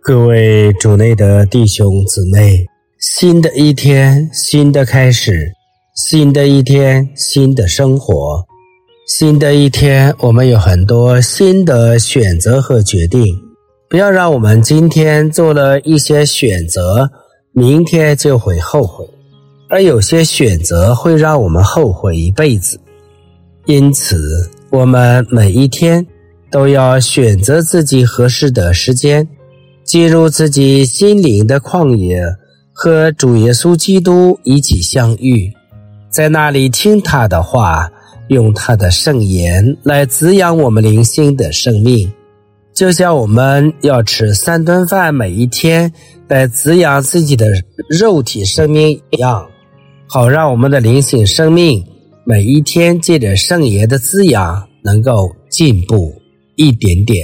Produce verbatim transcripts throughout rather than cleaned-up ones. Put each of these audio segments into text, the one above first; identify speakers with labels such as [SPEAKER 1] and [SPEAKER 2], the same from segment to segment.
[SPEAKER 1] 各位主内的弟兄姊妹，新的一天，新的开始，新的一天，新的生活，新的一天，我们有很多新的选择和决定。不要让我们今天做了一些选择，明天就会后悔，而有些选择会让我们后悔一辈子。因此，我们每一天都要选择自己合适的时间，进入自己心灵的旷野，和主耶稣基督一起相遇，在那里听他的话，用他的圣言来滋养我们灵性的生命，就像我们要吃三顿饭，每一天来滋养自己的肉体生命一样，好让我们的灵性生命每一天借着圣言的滋养能够进步一点点。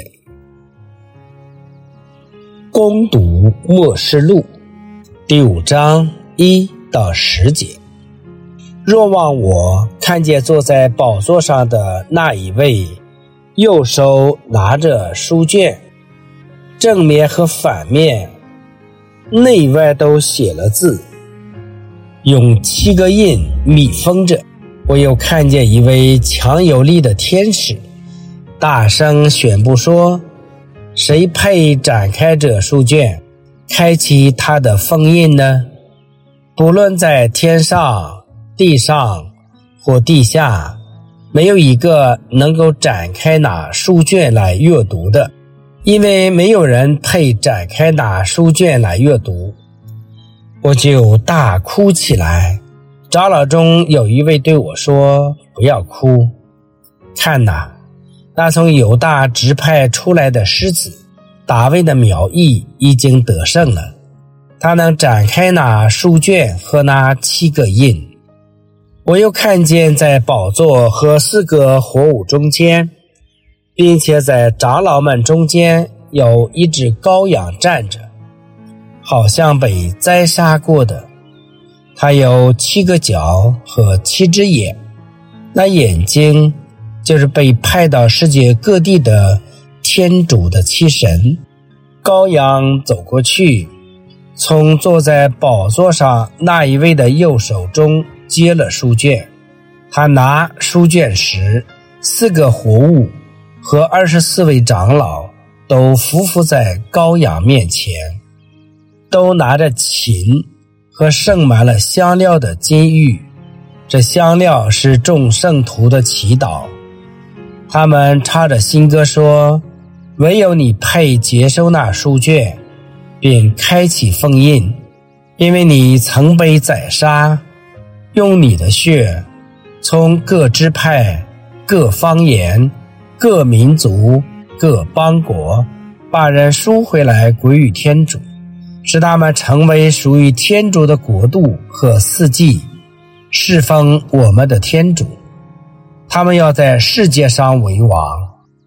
[SPEAKER 1] 攻读默示录第五章一到十节。若望我看见坐在宝座上的那一位，右手拿着书卷，正面和反面内外都写了字，用七个印密封着。我又看见一位强有力的天使，大声宣布说，谁配展开这书卷，开启它的封印呢？不论在天上、地上或地下，没有一个能够展开那书卷来阅读的，因为没有人配展开那书卷来阅读。我就大哭起来。长老中有一位对我说，不要哭，看哪，那从犹大支派出来的狮子大卫的苗裔已经得胜了，他能展开那书卷和那七个印。我又看见在宝座和四个活物中间，并且在长老们中间有一只羔羊站着，好像被宰杀过的，它有七个角和七只眼，那眼睛就是被派到世界各地的天主的七神。羔羊走过去，从坐在宝座上那一位的右手中接了书卷。他拿书卷时，四个活物和二十四位长老都匍匐在羔羊面前，都拿着琴和盛满了香料的金玉，这香料是众圣徒的祈祷。他们唱着新歌说，唯有你配接收那书卷，并开启封印，因为你曾被宰杀，用你的血从各支派、各方言、各民族、各邦国把人赎回来归于天主，使他们成为属于天主的国度和四季，侍奉我们的天主。他们要在世界上为王。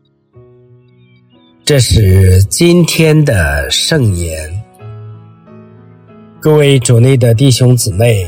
[SPEAKER 1] 这是今天的圣言。各位主内的弟兄姊妹，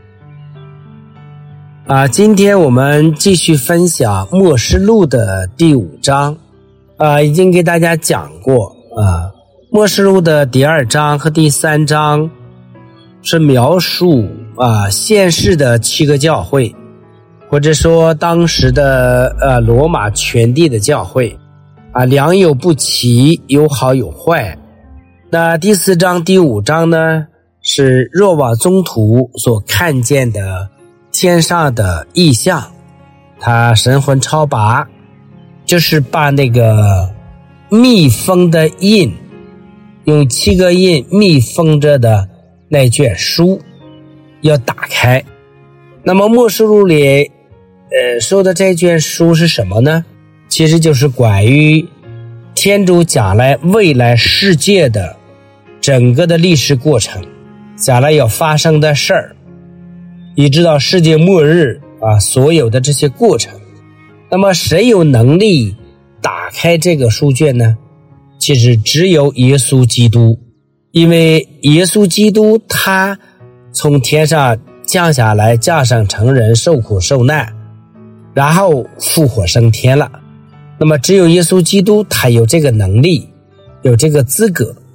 [SPEAKER 1] 啊，今天我们继续分享默示录的第五章。啊，已经给大家讲过啊，默示录的第二章和第三章是描述啊现世的七个教会，或者说当时的呃罗马全地的教会啊，良莠不齐，有好有坏。那第四章第五章呢，是若望宗徒所看见的天上的异象。他神魂超拔，就是把那个密封的印，用七个印密封着的那卷书要打开。那么默示录里呃说的这卷书是什么呢？其实就是关于天主将来未来世界的整个的历史过程，将来要发生的事儿，一直到世界末日啊，所有的这些过程。那么谁有能力打开这个书卷呢？其实只有耶稣基督，因为耶稣基督他从天上降下来，降生成人，受苦受难，然后复活升天了。那么只有耶稣基督他有这个能力，有这个资格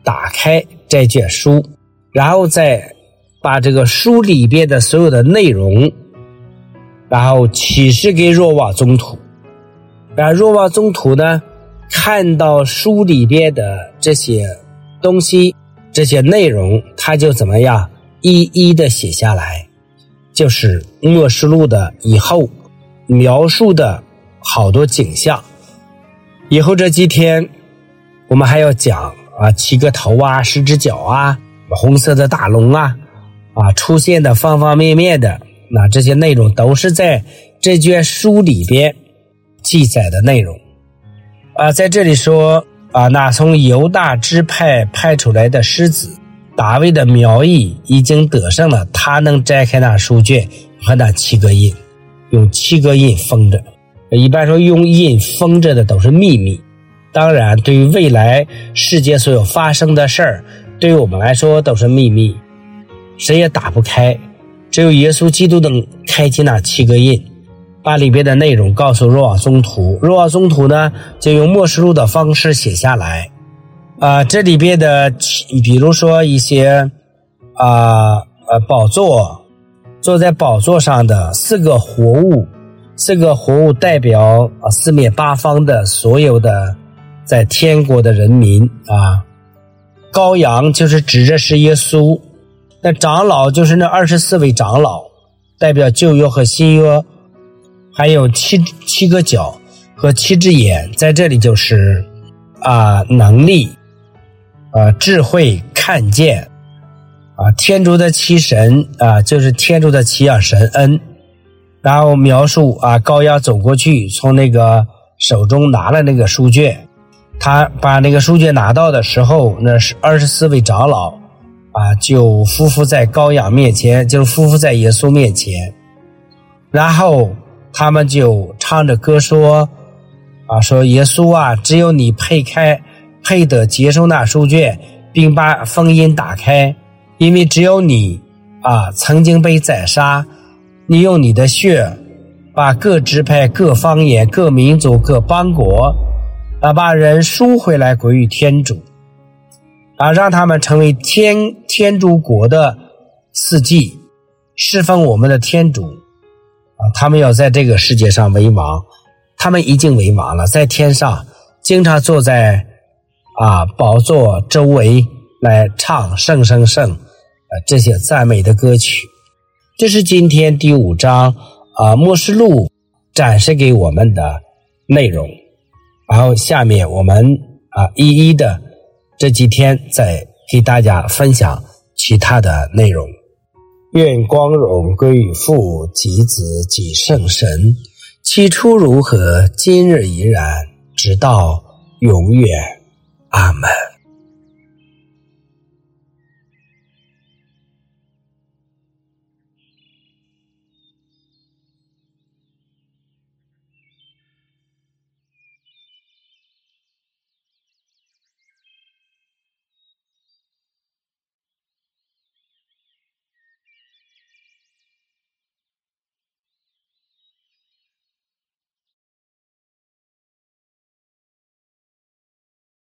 [SPEAKER 1] 打开这卷书，然后再把这个书里边的所有的内容，然后启示给若望宗徒。然后若望宗徒呢，看到书里边的这些东西，这些内容，他就怎么样一一的写下来，就是默示录的以后描述的好多景象。以后这几天我们还要讲啊，七个头啊，十只脚啊，红色的大龙啊，啊出现的方方面面的，那这些内容都是在这卷书里边记载的内容。啊，在这里说啊，那从犹大支派派出来的狮子大卫的苗裔已经得胜了，他能摘开那书卷和那七个印，用七个印封着。一般说用印封着的都是秘密，当然对于未来世界所有发生的事儿，对于我们来说都是秘密，谁也打不开，只有耶稣基督能开启那七个印，把里边的内容告诉若望宗徒。若望宗徒呢，就用默示录的方式写下来。啊、呃，这里边的比如说一些啊呃宝座，坐在宝座上的四个活物，四个活物代表啊四面八方的所有的在天国的人民啊。羔羊就是指着是耶稣，那长老就是那二十四位长老，代表旧约和新约，还有七七个角和七只眼，在这里就是啊能力啊智慧看见啊天主的七神啊就是天主的七样神恩。然后描述啊羔羊走过去，从那个手中拿了那个书卷，他把那个书卷拿到的时候，那是二十四位长老啊就匍匐在羔羊面前，就匍匐在耶稣面前，然后他们就唱着歌说啊说耶稣啊，只有你配开配得接受那书卷，并把封印打开，因为只有你啊曾经被宰杀，你用你的血把各支派各方言各民族各邦国啊把人赎回来归于天主啊，让他们成为天天主国的四季，侍奉我们的天主啊，他们要在这个世界上为王，他们已经为王了，在天上经常坐在啊宝座周围来唱圣圣圣啊这些赞美的歌曲。这是今天第五章啊默示录展示给我们的内容。然后下面我们啊一一的这几天再给大家分享其他的内容。愿光荣归于父及子及圣神，起初如何，今日依然，直到永远。阿们。